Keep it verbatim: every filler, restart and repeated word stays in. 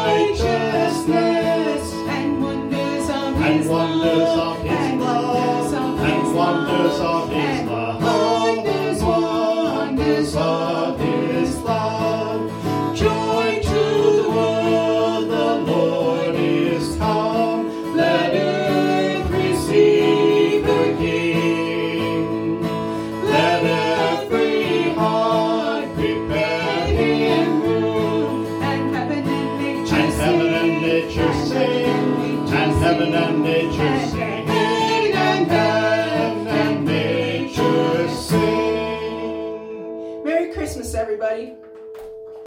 righteousness, and wonders of and His wonders love, of His and love, and wonders of His and love, wonders, wonders of His love. Joy to the world, the Lord is come. Let earth receive her King. Let every heart prepare Him room, and heaven and nature and sing, heaven and nature sing, and heaven and nature sing, and heaven and nature sing. Merry Christmas, everybody.